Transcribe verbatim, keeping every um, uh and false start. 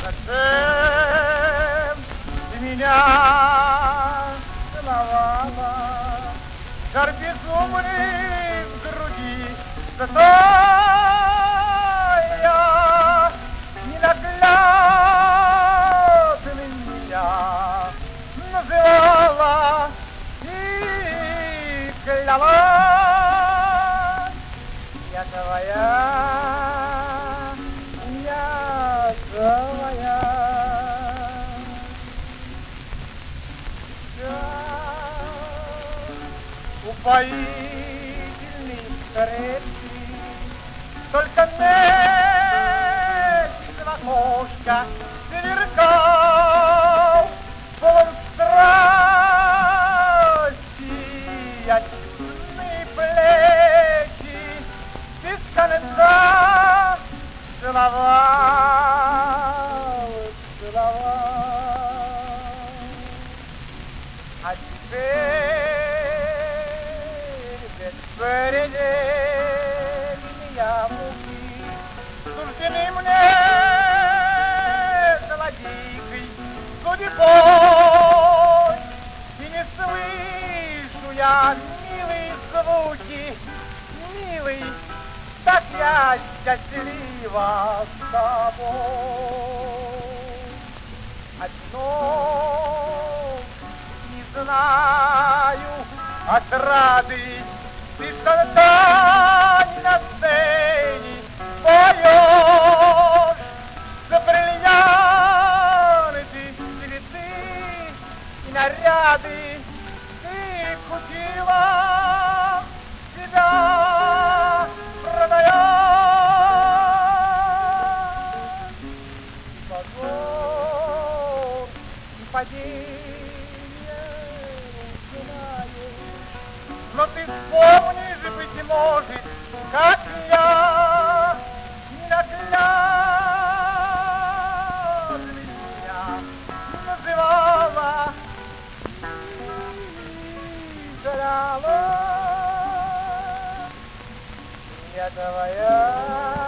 Зачем ты меня целовала? Жар безумный в груди, зато я ненаглядный меня называла и клялась. Я твоя, я твоя. Упоительный встречи, только месяц в окошко сверкал, полон страсти, отчестные плечи, без конца целовал, целовал. А теперь беспредельные муки суждены мне злодейкой судьбой, и не слышу я милые звуки, милый, так я счастлива с тобой. Одно не знаю отрады, ты что-то на сцене поешь за бриллианты, цветы и наряды. Ты купила себя, продаешь, и позор, и падение узнаешь. Но ты вспомнишь, быть может, как я ненаглядный меня называла и заляла. Я твоя.